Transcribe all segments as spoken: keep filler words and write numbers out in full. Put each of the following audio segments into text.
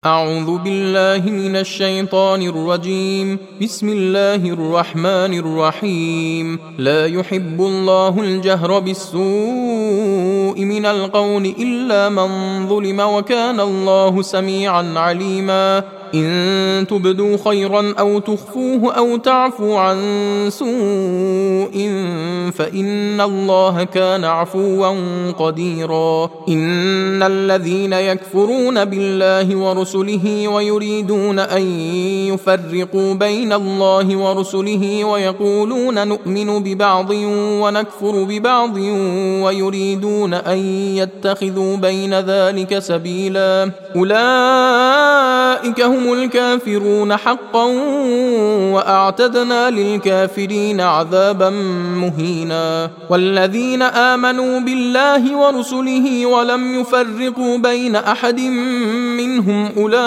أعوذ بالله من الشيطان الرجيم. بسم الله الرحمن الرحيم. لا يحب الله الجهر بالسوء من القول إلا من ظلم وكان الله سميعا عليما. إن تبدوا خيرا أو تخفوه أو تعفو عن سوء فإن الله كان عفوا قديرا. إن الذين يكفرون بالله ورسله ويريدون أن يفرقوا بين الله ورسله ويقولون نؤمن ببعض ونكفر ببعض ويريدون أن يتخذوا بين ذلك سبيلا أولئك هم الكافرون حقا وأعتدنا للكافرين عذابا مهينا. والذين آمنوا بالله ورسله ولم يفرقوا بين أحد منهم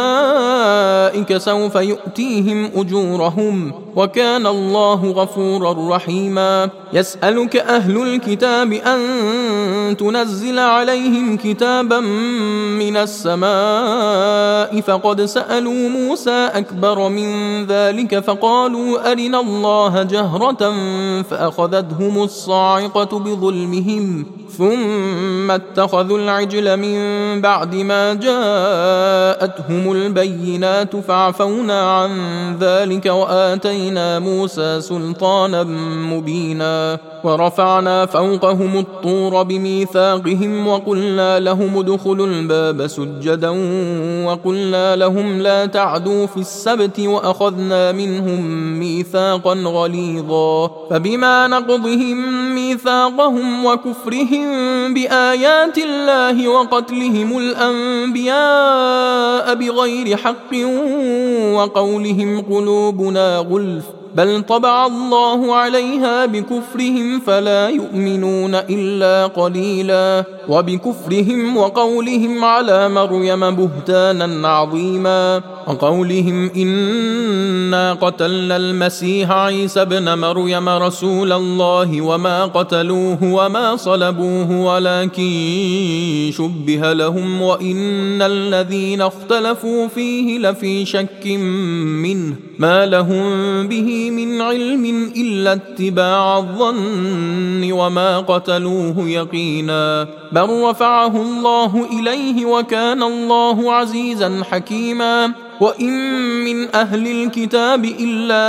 أولئك سوف يؤتيهم أجورهم وكان الله غفورا رحيما. يسألك أهل الكتاب أن تنزل عليهم كتابا من السماء فقد سألوا موسى أكبر من ذلك فقالوا أرنا الله جهرة فأخذتهم الصاعقة بظلمهم ثم اتخذوا العجل من بعد ما جاءتهم البينات فعفونا عن ذلك وآتينا موسى سلطانا مبينا. ورفعنا فوقهم الطور بميثاقهم وقلنا لهم ادخلوا الباب سجدا وقلنا لهم لا تعدوا في السبت وأخذنا منهم ميثاقا غليظا. فبما نقضهم ميثاقهم وكفرهم بآيات الله وقتلهم الأنبياء بغير حق وقولهم قلوبنا غلف بل طبع الله عليها بكفرهم فلا يؤمنون إلا قليلا. وبكفرهم وقولهم على مريم بهتانا عظيما وقولهم إنا قتلنا المسيح عيسى ابن مريم رسول الله وما قتلوه وما صلبوه ولكن شبه لهم وإن الذين اختلفوا فيه لفي شك منه ما لهم به من علم إلا اتباع الظن وما قتلوه يقينا بل رفعه الله إليه وكان الله عزيزا حكيما. وإن من أهل الكتاب إلا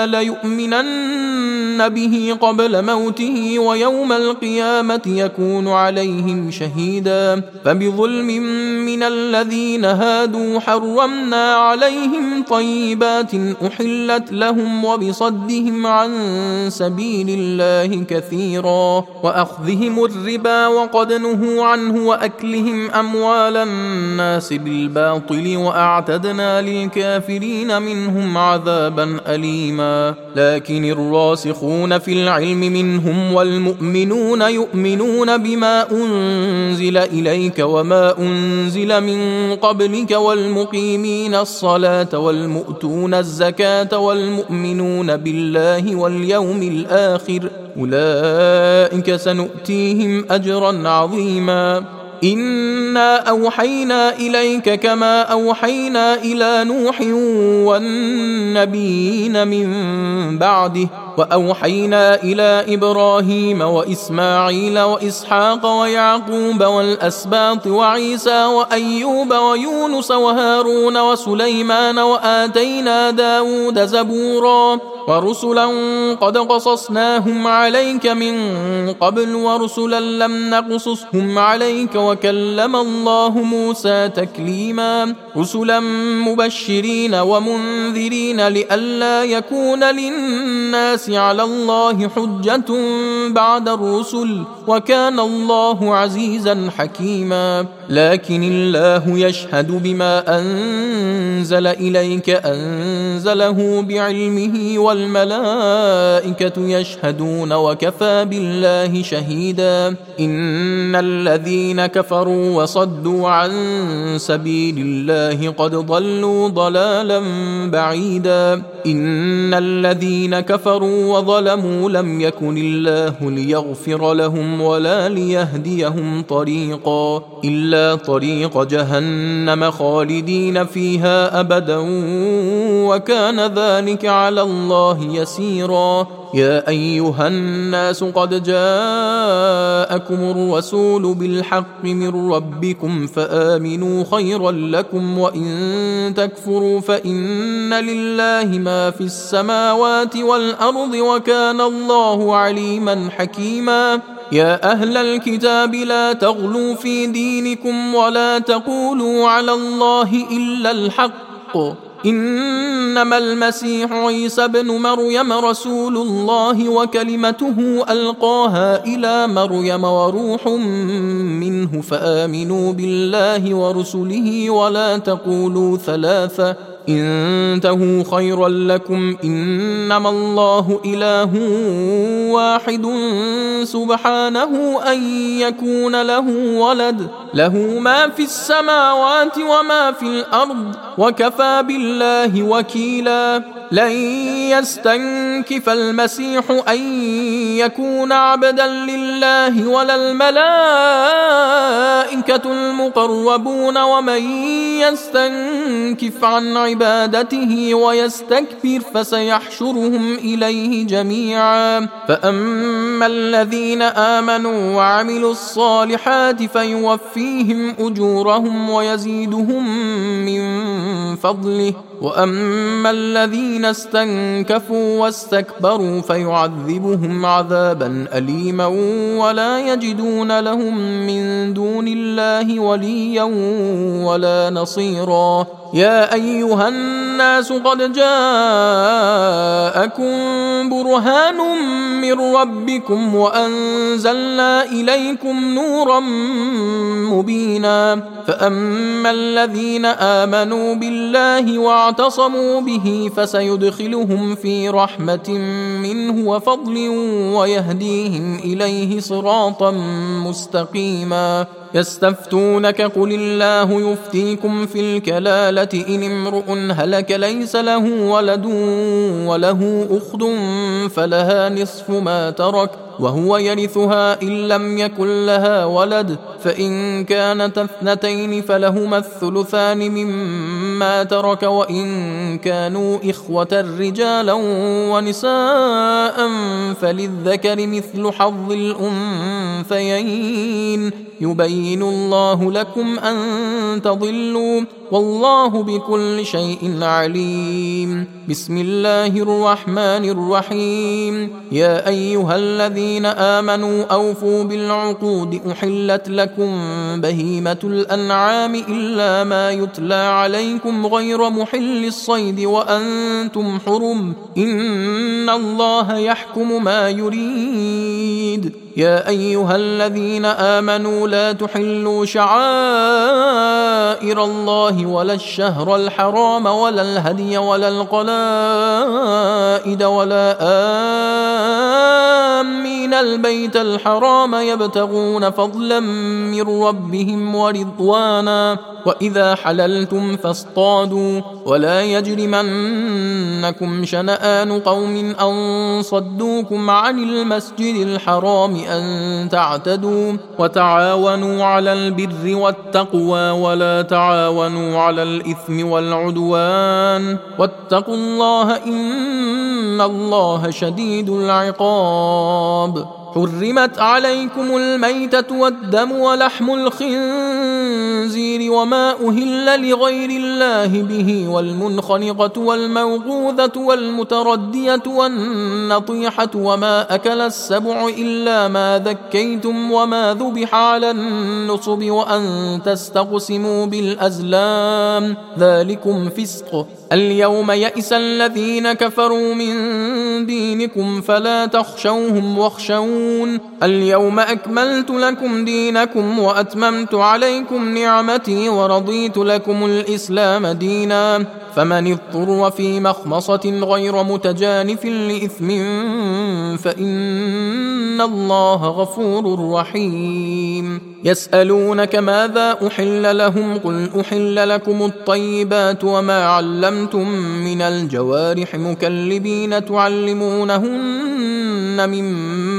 ليؤمنن به قبل موته ويوم القيامة يكون عليهم شهيدا. فبظلم من الذين هادوا حرمنا عليهم طيبات أحلت لهم وبصدهم عن سبيل الله كثيرا وأخذهم الربا وقد نهوا عنه وأكلهم أموال الناس بالباطل وأعتدنا للكافرين الكافرين منهم عذابا أليما. لكن الراسخون في العلم منهم والمؤمنون يؤمنون بما أنزل إليك وما أنزل من قبلك والمقيمين الصلاة والمؤتون الزكاة والمؤمنون بالله واليوم الآخر أولئك سنؤتيهم أجرا عظيما. إنا أوحينا إليك كما أوحينا إلى نوح والنبيين من بعده وأوحينا إلى إبراهيم وإسماعيل وإسحاق ويعقوب والأسباط وعيسى وأيوب ويونس وهارون وسليمان وآتينا داود زبورا ورسلا قد قصصناهم عليك من قبل ورسلا لم نقصصهم عليك وكلم الله موسى تكليما. رسلا مبشرين ومنذرين لئلا يكون للناس على الله حجة بعد الرسل وكان الله عزيزا حكيما. لكن الله يشهد بما أنزل إليك أنزله بعلمه والملائكة يشهدون وكفى بالله شهيدا. إن الذين كفروا وصدوا عن سبيل الله قد ضلوا ضلالا بعيدا. إن الذين كفروا وظلموا لم يكن الله ليغفر لهم عليهم ولا ليهديهم طريقا إلا طريق جهنم خالدين فيها أبدا وكان ذلك على الله يسيرا. يا أيها الناس قد جاءكم الرسول بالحق من ربكم فآمنوا خيرا لكم وإن تكفروا فإن لله ما في السماوات والأرض وكان الله عليما حكيما. يا أهل الكتاب لا تغلوا في دينكم ولا تقولوا على الله إلا الحق إنما المسيح عيسى بن مريم رسول الله وكلمته ألقاها إلى مريم وروح منه فآمنوا بالله ورسله ولا تقولوا ثلاثة انتهوا خيرا لكم إنما الله إله واحد سبحانه أن يكون له ولد له ما في السماوات وما في الأرض وكفى بالله وكيلا. لن يستنكف المسيح أن يكون عبدا لله ولا الملائكة المقربون ومن يستنكف عن عبادته ويستكبر فسيحشرهم إليه جميعا. فأما الذين آمنوا وعملوا الصالحات فيوفيهم أجورهم ويزيدهم من فضله وأما الذين استنكفوا واستكبروا فيعذبهم عذابا أليما ولا يجدون لهم من دون الله وليا ولا نصيرا. يا أيها الناس قد جاءكم برهان من ربكم وأنزلنا إليكم نورا مبينا. فأما الذين آمنوا بالله واعتصموا به فسيدخلهم في رحمة منه وفضل ويهديهم إليه صراطا مستقيما. يستفتونك قل الله يفتيكم في الكلالة إن امرؤ هلك ليس له ولد وله أخت فلها نصف ما ترك وهو يرثها إن لم يكن لها ولد فإن كانت اثنتين فلهما الثلثان مما ترك وإن كانوا إخوة رجالا ونساء فللذكر مثل حظ الأنثيين يبين الله لكم أن تضلوا والله بكل شيء عليم. بسم الله الرحمن الرحيم. يا أيها الذين آمنوا أوفوا بالعقود أحلت لكم بهيمة الأنعام إلا ما يتلى عليكم غير محل الصيد وأنتم حرم إن الله يحكم ما يريد. يا أيها الذين آمنوا لا تحلوا شعائر الله ولا الشهر الحرام ولا الهدي ولا القلائد ولا آمين البيت الحرام يبتغون فضلا من ربهم ورضوانا وإذا حللتم فاصطادوا ولا يجرمنكم شنآن قوم أن صدوكم عن المسجد الحرام أن تعتدوا وتعاونوا على البر والتقوى ولا تعاونوا على الإثم والعدوان واتقوا الله إن الله شديد العقاب. حرمت عليكم الميتة والدم ولحم الخنزير وما أهل لغير الله به والمنخنقة والموقوذة والمتردية والنطيحة وما أكل السبع إلا ما ذكيتم وما ذبح على النصب وأن تستقسموا بالأزلام ذلكم فسق. اليوم يئس الذين كفروا من دينكم فلا تخشوهم واخشون اليوم أكملت لكم دينكم وأتممت عليكم نعمتي ورضيت لكم الإسلام دينا فمن اضطر في مخمصة غير متجانف لإثم فإن الله غفور رحيم. يسألونك ماذا أحل لهم قل أحل لكم الطيبات وما علمتم من الجوارح مكلبين تعلمونهن مما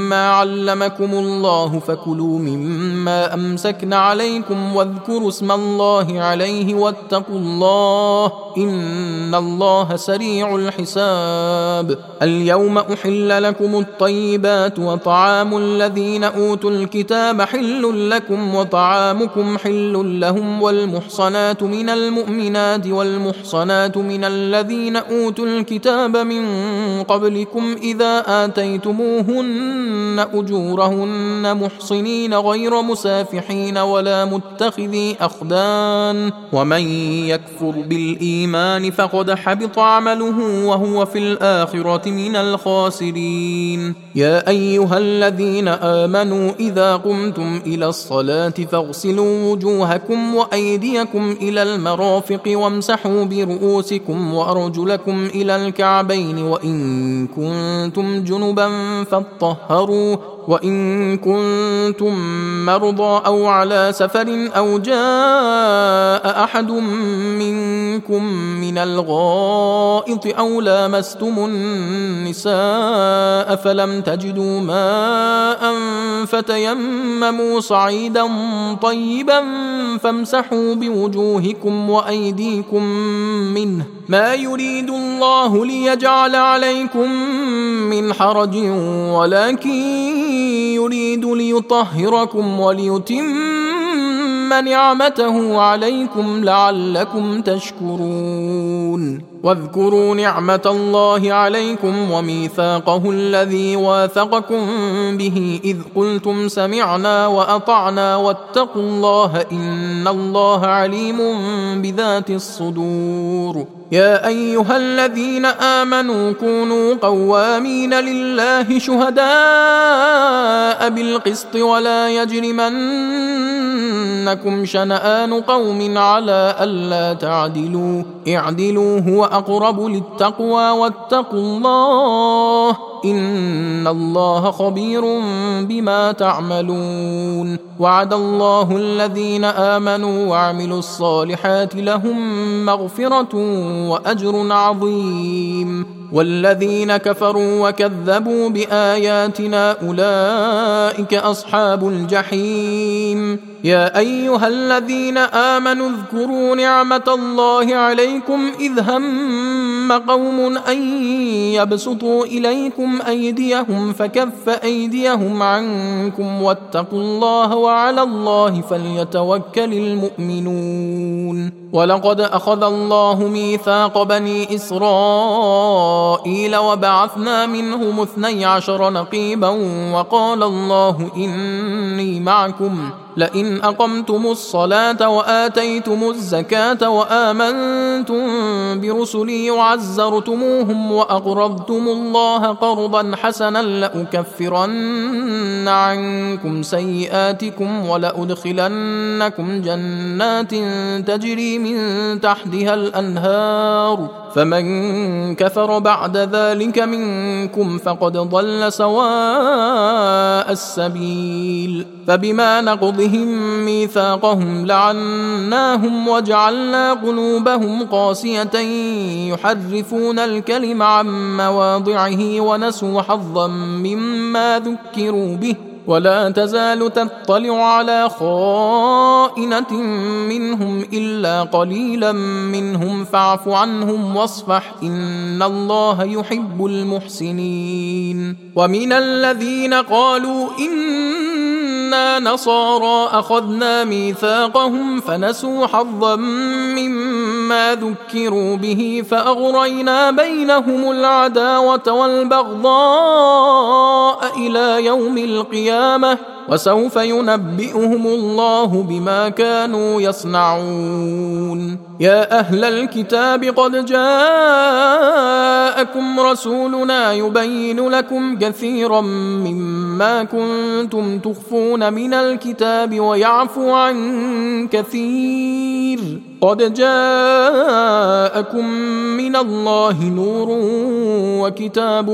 مما علمكم الله فكلوا مما أمسكن عليكم واذكروا اسم الله عليه واتقوا الله إن الله سريع الحساب. اليوم أحل لكم الطيبات وطعام الذين أوتوا الكتاب حل لكم وطعامكم حل لهم والمحصنات من المؤمنات والمحصنات من الذين أوتوا الكتاب من قبلكم إذا آتيتموهن أجورهن محصنين غير مسافحين ولا متخذي أخدان ومن يكفر بالإيمان فقد حبط عمله وهو في الآخرة من الخاسرين. يا أيها الذين آمنوا إذا قمتم إلى الصلاة فاغسلوا وجوهكم وأيديكم إلى المرافق وامسحوا برؤوسكم وأرجلكم إلى الكعبين وإن كنتم جنبا فاطهروا وإن كنتم مرضى أو على سفر أو جاء أحد منكم من الغائط أو لامستم النساء فلم تجدوا ماء فتيمموا صعيدا طيبا فامسحوا بوجوهكم وأيديكم منه ما يريد الله ليجعل عليكم من حرج ولكن يريد ليطهركم وليتم نعمته عليكم لعلكم تشكرون. واذكروا نعمة الله عليكم وميثاقه الذي واثقكم به إذ قلتم سمعنا وأطعنا واتقوا الله إن الله عليم بذات الصدور. يا أيها الذين آمنوا كونوا قوامين لله شهداء بالقسط ولا يجرمنكم شنآن قوم على ألا تعدلوا اعدلوا هو أقرب للتقوى واتقوا الله إن الله خبير بما تعملون. وعد الله الذين آمنوا وعملوا الصالحات لهم مغفرة وأجر عظيم والذين كفروا وكذبوا بآياتنا أولئك أصحاب الجحيم. يا أيها الذين آمنوا اذكروا نعمة الله عليكم إذ هم قوم أن يبسطوا إليكم أيديهم فكف أيديهم عنكم واتقوا الله وعلى الله فليتوكل المؤمنون. ولقد أخذ الله ميثاق بني إسرائيل وبعثنا منهم اثني عشر نقيبا وقال الله إني معكم لئن أقمتم الصلاة وآتيتم الزكاة وآمنتم برسلي وعزرتموهم وأقرضتم الله قرضا حسنا لأكفرن عنكم سيئاتكم ولأدخلنكم جنات تجري من تحتها الأنهار فمن كفر بعد ذلك منكم فقد ضل سواء السبيل. فبما نقضهم ميثاقهم لعناهم وجعلنا قلوبهم قاسية يحرفون الكلم عن مواضعه ونسوا حظا مما ذكروا به ولا تزال تطلع على خائنة منهم إلا قليلا منهم فاعف عنهم واصفح إن الله يحب المحسنين. ومن الذين قالوا إنا نصارى أخذنا ميثاقهم فنسوا حظا مما ذكروا به فأغرينا بينهم العداوة والبغضاء إلى يوم القيامة وسوف ينبئهم الله بما كانوا يصنعون. يا أهل الكتاب قد جاءكم رسولنا يبين لكم كثيرا مما كنتم تخفون من الكتاب ويعفو عن كثير قد جاءكم من الله نور وكتاب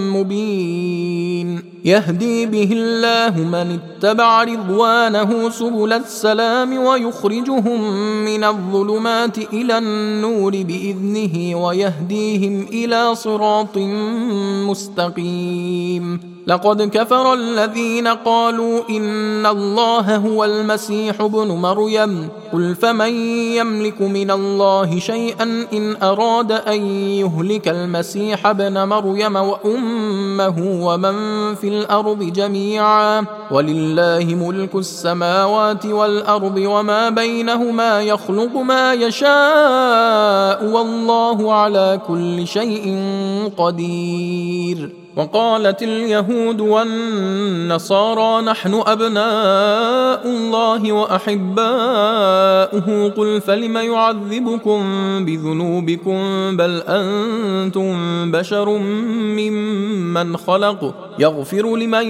مبين يهدي به الله من اتبع رضوانه سبل السلام ويخرجهم من الظلمات إلى النور بإذنه ويهديهم إلى صراط مستقيم. لقد كفر الذين قالوا إن الله هو المسيح ابن مريم قل فمن يملك من الله شيئا إن أراد أن يهلك المسيح ابن مريم وأمه ومن في الأرض جميعا ولله ملك السماوات والأرض وما بينهما يخلق ما يشاء والله على كل شيء قدير. وقالت اليهود والنصارى نحن أبناء الله وأحباؤه قل فلم يعذبكم بذنوبكم بل أنتم بشر ممن خلق يغفر لمن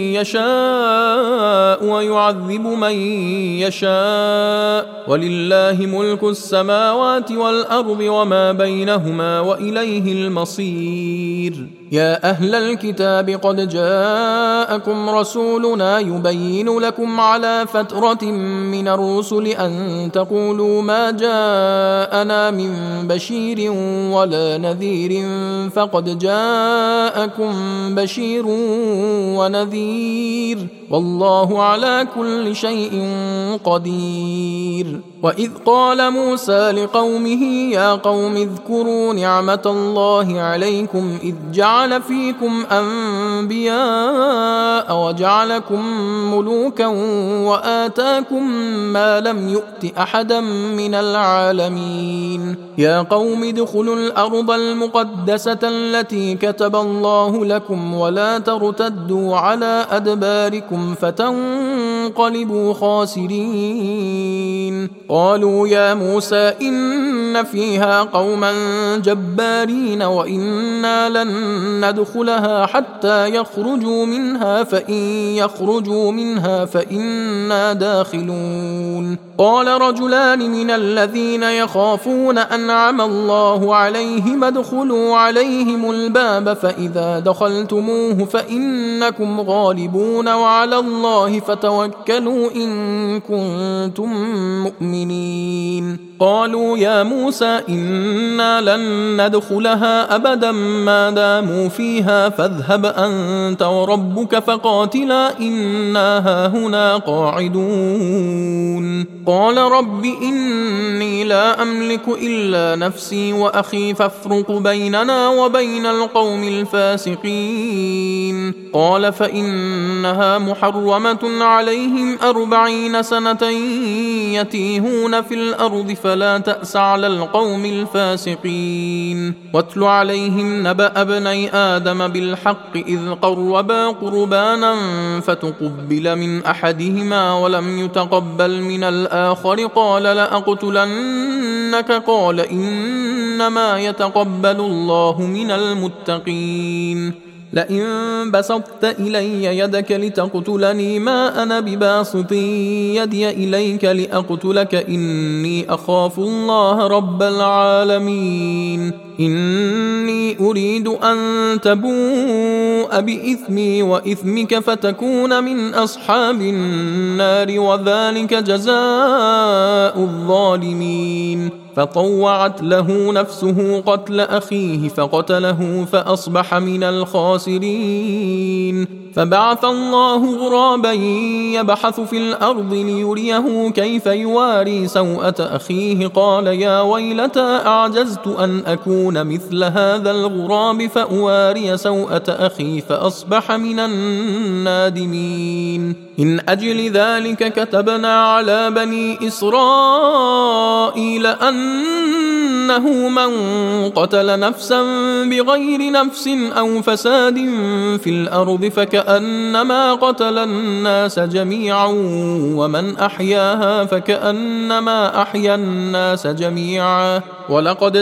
يشاء ويعذب من يشاء ولله ملك السماوات والأرض وما بينهما وإليه المصير. يا أهل الكتاب قد جاءكم رسولنا يبين لكم على فترة من الرسل أن تقولوا ما جاءنا من بشير ولا نذير فقد جاءكم بشير ونذير والله على كل شيء قدير. وإذ قال موسى لقومه يا قوم اذكروا نعمة الله عليكم إذ جعل فيكم أنبياء وجعلكم ملوكا وآتاكم ما لم يؤت أحدا من العالمين. يا قوم ادخلوا الأرض المقدسة التي كتب الله لكم ولا ترتدوا على أدباركم فتنقلبوا خاسرين. قالوا يا موسى إن فيها قوما جبارين وإنا لن ندخلها حتى يخرجوا منها فإن يخرجوا منها فإنا داخلون. قال رجلان من الذين يخافون أنعم الله عليهم ادخلوا عليهم الباب فإذا دخلتموه فإنكم غالبون وعلى الله فتوكلوا إن كنتم مؤمنين. قالوا يا موسى إنا لن ندخلها أبدا ما داموا فيها فاذهب أنت وربك فقاتلا إنا هاهنا قاعدون. قال رب إني لا أملك إلا نفسي وأخي فافرق بيننا وبين القوم الفاسقين. قال فإنها محرمة عليهم أربعين سنة يتيهون في الأرض فلا تأس على القوم الفاسقين. واتل عليهم نبأ ابني آدم بالحق إذ قربا قربانا فتقبل من أحدهما ولم يتقبل من الآخر قال لأقتلنك قال إنما يتقبل الله من المتقين. لئن بسطت إلي يدك لتقتلني ما أنا بباسط يدي إليك لأقتلك إني أخاف الله رب العالمين. إني أريد أن تبوء بإثمي وإثمك فتكون من أصحاب النار وذلك جزاء الظالمين. فطوعت له نفسه قتل أخيه فقتله فأصبح من الخاسرين. فبعث الله غرابا يبحث في الأرض ليريه كيف يواري سوءة أخيه قال يا ويلتى أعجزت أن أكون مثل هذا الغراب فأواري سوءة أخي فأصبح من النادمين. إن أجل ذلك كتبنا على بني إسرائيل أنه من قتل نفسا بغير نفس أو فساد في الأرض فكأنما قتل الناس جميعا ومن أحياها فكأنما أحيا الناس جميعا. ولقد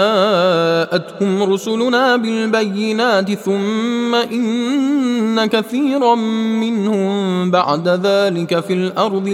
جاءتهم رسلنا بالبينات ثم إن كثيرا منهم بعد ذلك في الأرض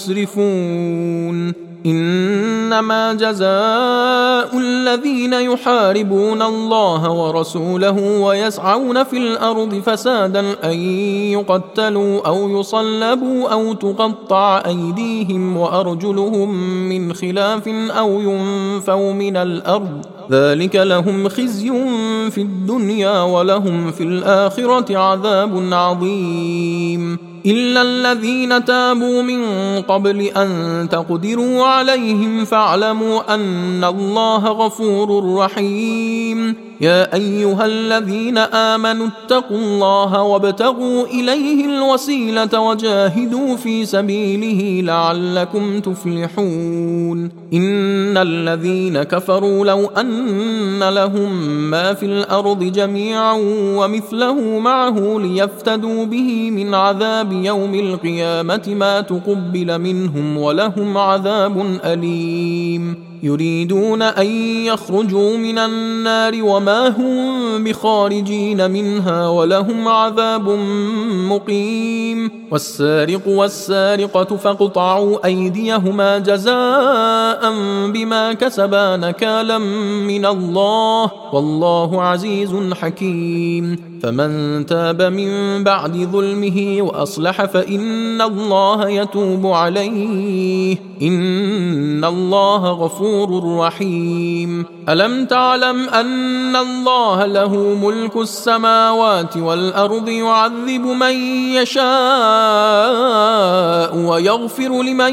لمسرفون. إنما جزاء الذين يحاربون الله ورسوله ويسعون في الأرض فسادا أن يقتلوا أو يصلبوا أو تقطع أيديهم وأرجلهم من خلاف أو ينفوا من الأرض ذلك لهم خزي في الدنيا ولهم في الآخرة عذاب عظيم إلا الذين تابوا من قبل أن تقدروا عليهم فاعلموا أن الله غفور رحيم يا أيها الذين آمنوا اتقوا الله وابتغوا إليه الوسيلة وجاهدوا في سبيله لعلكم تفلحون إن الذين كفروا لو أن لهم ما في الأرض جميعا ومثله معه ليفتدوا به من عذاب يوم القيامة ما تقبل منهم ولهم عذاب أليم يريدون أن يخرجوا من النار وما هم بخارجين منها ولهم عذاب مقيم والسارق والسارقة فاقطعوا أيديهما جزاء بما كسبا نكالا من الله والله عزيز حكيم فمن تاب من بعد ظلمه وأصلح فإن الله يتوب عليه إن الله غفور رحيم ألم تعلم أن الله له ملك السماوات والأرض يعذب من يشاء ويغفر لمن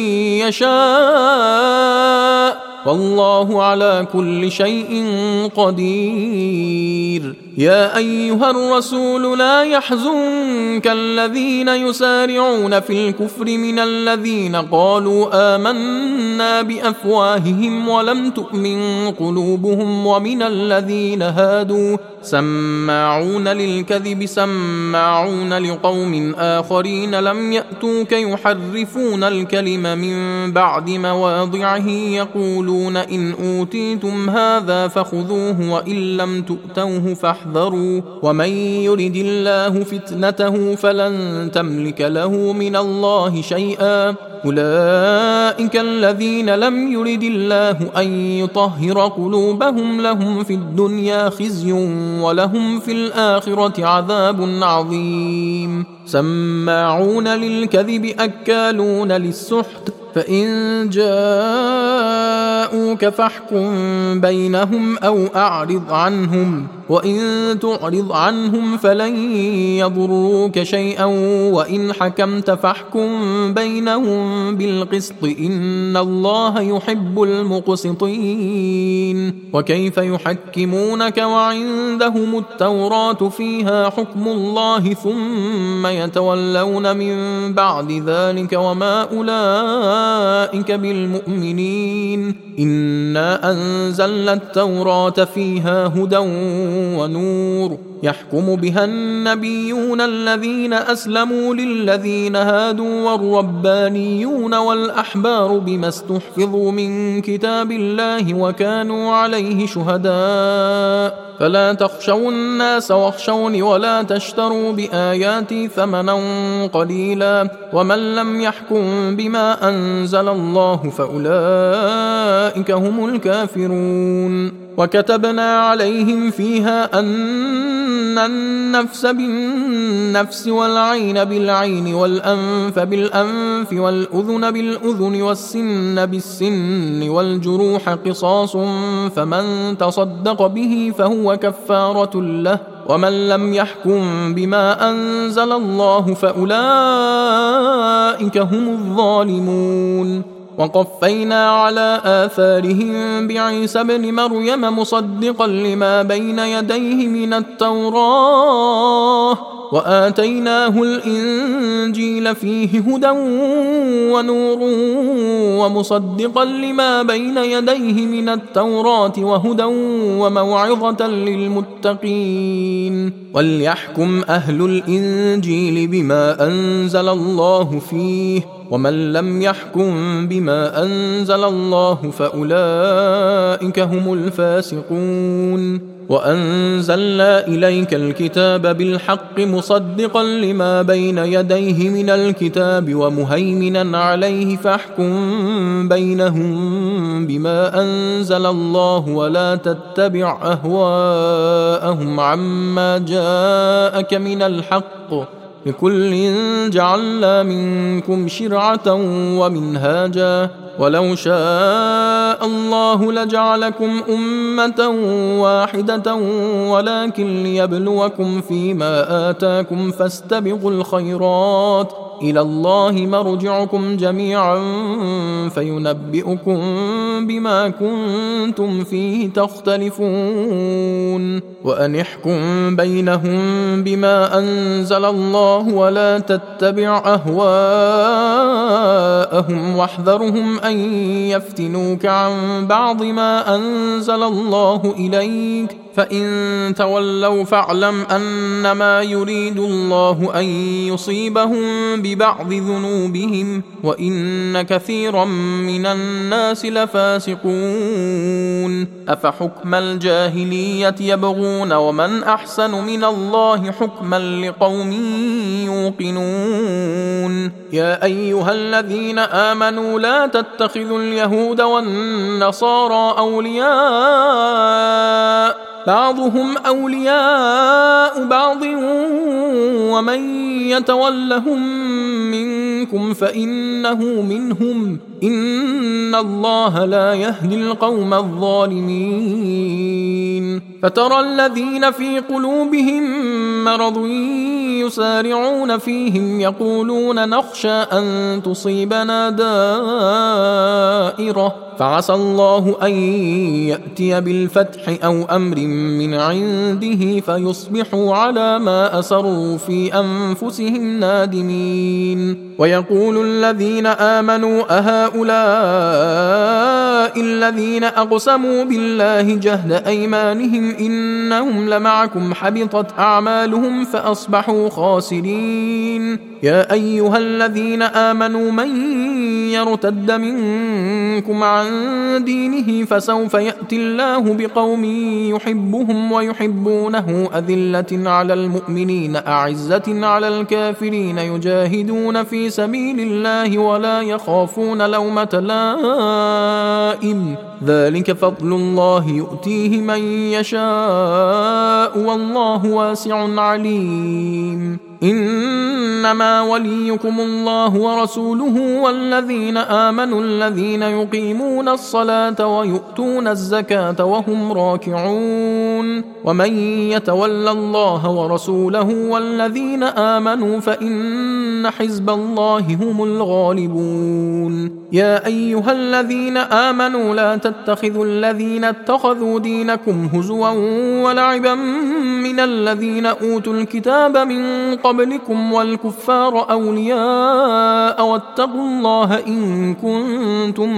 يشاء والله على كل شيء قدير يا أيها الرسول لا يحزنك الذين يسارعون في الكفر من الذين قالوا آمنا بأفواههم ولم تؤمن قلوبهم ومن الذين هادوا سماعون للكذب سماعون لقوم آخرين لم يأتوك يحرفون الكلم من بعد مواضعه يقولون إن أوتيتم هذا فخذوه وإن لم تؤتوه فاحذروا ومن يرد الله فتنته فلن تملك له من الله شيئا أولئك الذين لم يرد الله أن يطهر قلوبهم لهم في الدنيا خزي ولهم في الآخرة عذاب عظيم سماعون للكذب أكالون للسحت فإن جاءوك فاحكم بينهم أو أعرض عنهم وإن تعرض عنهم فلن يضروك شيئا وإن حكمت فاحكم بينهم بالقسط إن الله يحب المقسطين وكيف يحكمونك وعندهم التوراة فيها حكم الله ثم يتولون من بعد ذلك وما أولئك بالمؤمنين إنا أنزلنا التوراة فيها هدى ونور يحكم بها النبيون الذين أسلموا للذين هادوا والربانيون والأحبار بما استحفظوا من كتاب الله وكانوا عليه شهداء فلا تخشوا الناس واخشوني ولا تشتروا بآياتي ثمنا قليلا ومن لم يحكم بما أنزل الله فأولئك هم الكافرون وكتبنا عليهم فيها أن النفس بالنفس والعين بالعين والأنف بالأنف والأذن بالأذن والسن بالسن والجروح قصاص فمن تصدق به فهو كفارة له ومن لم يحكم بما أنزل الله فأولئك هم الظالمون وقفينا على آثارهم بعيسى ابن مريم مصدقا لما بين يديه من التوراة وآتيناه الإنجيل فيه هدى ونور ومصدقا لما بين يديه من التوراة وهدى وموعظة للمتقين وليحكم أهل الإنجيل بما أنزل الله فيه ومن لم يحكم بما أنزل الله فأولئك هم الفاسقون وأنزلنا إليك الكتاب بالحق مصدقا لما بين يديه من الكتاب ومهيمنا عليه فاحكم بينهم بما أنزل الله ولا تتبع أهواءهم عما جاءك من الحق لكل جعلنا منكم شرعة ومنهاجا ولو شاء الله لجعلكم أمة واحدة ولكن ليبلوكم فيما آتاكم فاستبقوا الخيرات إلى الله مرجعكم جميعا فينبئكم بما كنتم فيه تختلفون وأن احكم بينهم بما أنزل الله ولا تتبع أهواءهم واحذرهم أن يفتنوك عن بعض ما أنزل الله إليك فإن تولوا فاعلم أنما يريد الله أن يصيبهم ببعض ذنوبهم وإن كثيرا من الناس لفاسقون أفحكم الجاهلية يبغون ومن أحسن من الله حكما لقوم يوقنون يا أيها الذين آمنوا لا تتخذوا اليهود والنصارى أولياء بعضهم أولياء بعض ومن يتولهم منكم فإنه منهم إن الله لا يهدي القوم الظالمين فترى الذين في قلوبهم مرض يسارعون فيهم يقولون نخشى أن تصيبنا دائرة فعسى الله أن يأتي بالفتح أو أمر من عنده فيصبحوا على ما أسروا في أنفسهم نادمين ويقول الذين آمنوا أهؤلاء الذين أقسموا بالله جهد أيمانهم إنهم لمعكم حبطت أعمالهم فأصبحوا خاسرين يا أيها الذين آمنوا من يرتد منكم عن دينه فسوف يأتي الله بقوم يحبهم ويحبونه أذلة على المؤمنين أعزة على الكافرين يجاهدون في سبيل الله ولا يخافون لومة لائم ذلك فضل الله يؤتيه من يشاء والله واسع عليم إنما وليكم الله ورسوله والذين آمنوا الذين يقيمون الصلاة ويؤتون الزكاة وهم راكعون ومن يتول الله ورسوله والذين آمنوا فإن حزب الله هم الغالبون يا أيها الذين آمنوا لا تتخذوا الذين اتخذوا دينكم هزوا ولعبا من الذين أوتوا الكتاب من قبلكم والكفار أولياء واتقوا الله إن كنتم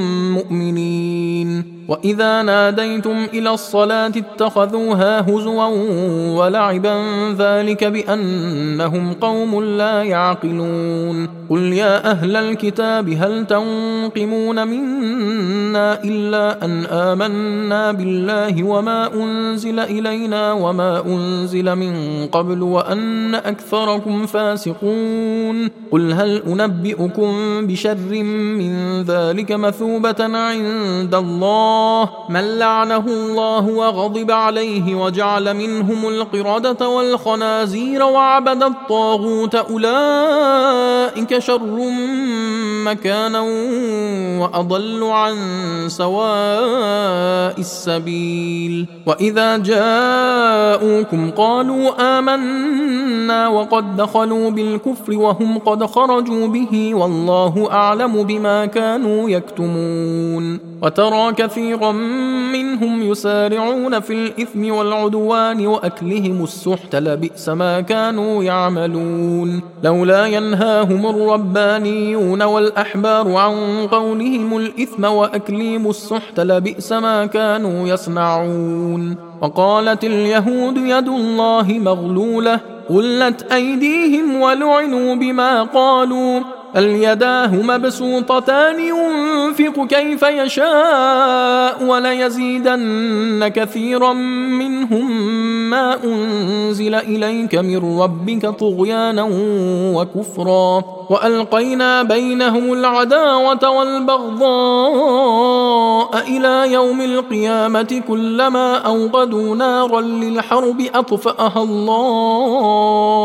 مؤمنين وإذا ناديتم إلى الصلاة اتخذوها هزوا ولعبا ذلك بأنهم قوم لا يعقلون قل يا أهل الكتاب هل تنقمون منا إلا أن آمنا بالله وما أنزل إلينا وما أنزل من قبل وأن أكثركم فاسقون قل هل أنبئكم بشر من ذلك مثوبة عند الله من لعنه الله وغضب عليه وجعل منهم القردة والخنازير وعبد الطاغوت أولئك شر مكانا وأضل عن سواء السبيل وإذا جاءوكم قالوا آمنا وقد دخلوا بالكفر وهم قد خرجوا به والله أعلم بما كانوا يكتمون وترى كثيرا منهم يسارعون في الإثم والعدوان وأكلهم السحت لبئس ما كانوا يعملون لولا ينهاهم الربانيون والأحبار عن قولهم الإثم وأكلهم السحت لبئس ما كانوا يصنعون وقالت اليهود يد الله مغلولة غلت أيديهم ولعنوا بما قالوا اليداه مبسوطتان ينفق كيف يشاء وليزيدن كثيرا منهم ما أنزل إليك من ربك طغيانا وكفرا وألقينا بينهم العداوة والبغضاء إلى يوم القيامة كلما أوقدوا نارا للحرب أطفأها الله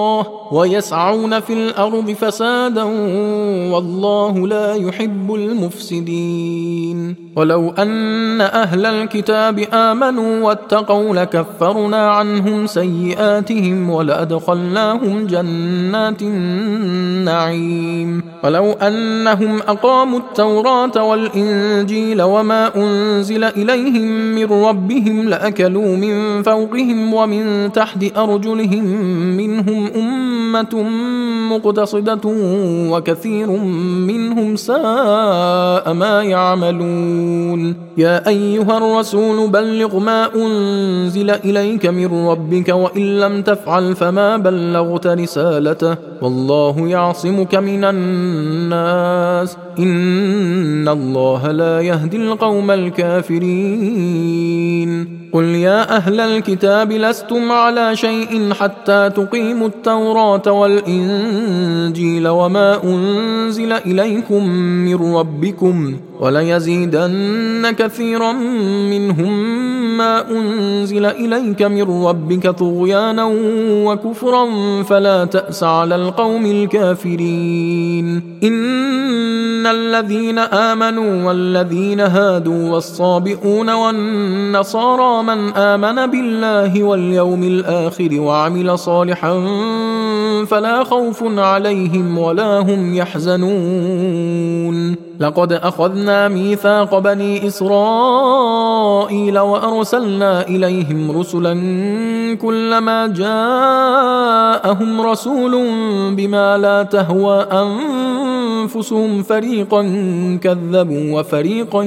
ويسعون في الأرض فسادا والله لا يحب المفسدين. ولو أن أهل الكتاب آمنوا واتقوا لكفرنا عنهم سيئاتهم ولأدخلناهم جنات النعيم. ولو أنهم أقاموا التوراة والإنجيل وما أنزل إليهم من ربهم لأكلوا من فوقهم ومن تحت أرجلهم منهم أمة مقتصدة وكثير منهم ساء ما يعملون. يا أيها الرسول بلغ ما أنزل إليك من ربك وإن لم تفعل فما بلغت رسالته والله يعصمك من الناس إن الله لا يهدي القوم الكافرين. قل يا أهل الكتاب لستم على شيء حتى تقيموا التوراة والإنجيل وما أنزل إليكم من ربكم وليزيدن كثيرا منهم ما أنزل إليك من ربك طغيانا وكفرا فلا تأس على القوم الكافرين. إن الذين آمنوا والذين هادوا والصابئون والنصارى من آمن بالله واليوم الآخر وعمل صالحا فلا خوف عليهم ولا هم يحزنون. لقد أخذنا ميثاق بني إسرائيل وأرسلنا إليهم رسلا كلما جاءهم رسول بما لا تهوى أنفسهم فريقا كذبوا وفريقا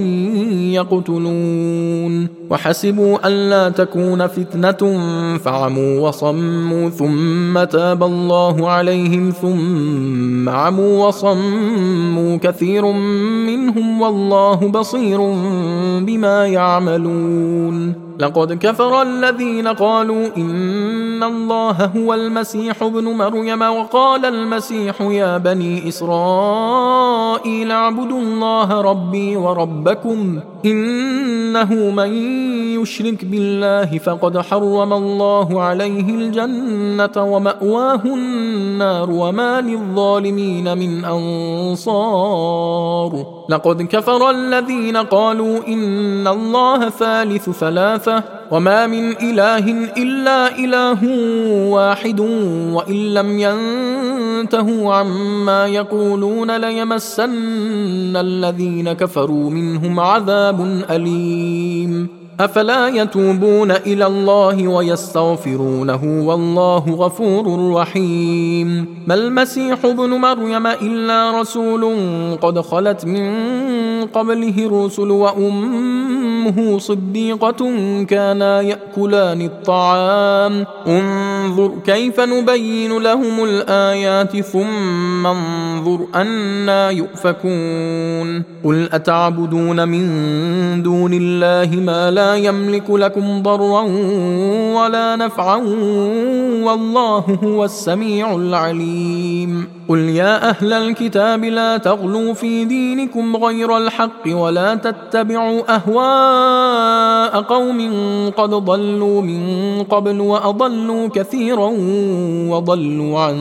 يقتلون. وحسبوا ألا تكون فتنة فعموا وصموا ثم تاب الله عليهم ثم عموا وصموا كثير منهم والله بصير بما يعملون. لقد كفر الذين قالوا إن الله هو المسيح ابن مريم وقال المسيح يا بني إسرائيل اعبدوا الله ربي وربكم إنه من يشرك بالله فقد حرم الله عليه الجنة ومأواه النار وما للظالمين من أنصار. لقد كفر الذين قالوا إن الله ثالث ثلاثة وما من إله إلا إله واحد وإن لم ينتهوا عما يقولون ليمسن الذين كفروا منهم عذاب أليم. أفلا يتوبون إلى الله ويستغفرونه والله غفور رحيم. ما المسيح ابن مريم إلا رسول قد خلت من قبله الرسل وأمه صديقة كانا يأكلان الطعام انظر كيف نبين لهم الآيات ثم انظر أنا يؤفكون. قل أتعبدون من دون الله ما لا يملك لكم ضرا ولا نفعا والله هو السميع العليم. قل يا أهل الكتاب لا تغلوا في دينكم غير الحق ولا تتبعوا أهواء قوم قد ضلوا من قبل وأضلوا كثيرا وضلوا عن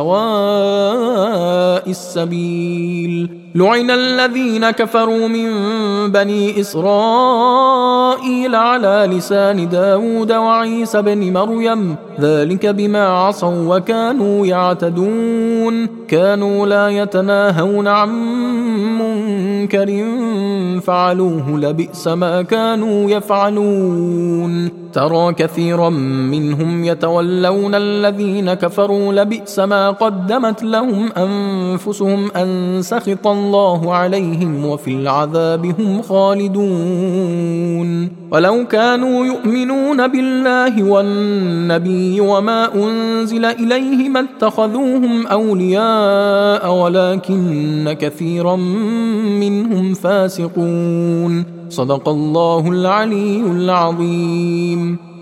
سواء السبيل. لعن الذين كفروا من بني إسرائيل على لسان داود وعيسى بن مريم ذلك بما عصوا وكانوا يعتدون. كانوا لا يتناهون عن منكر فعلوه لبئس ما كانوا يفعلون. ترى كثيرا منهم يتولون الذين كفروا لبئس ما قدمت لهم أنفسهم أن سخط الله عليهم وفي العذاب هم خالدون. ولو كانوا يؤمنون بالله والنبي وما أنزل إليه ما اتخذوهم أولياء ولكن كثيرا منهم فاسقون. صدق الله العلي العظيم.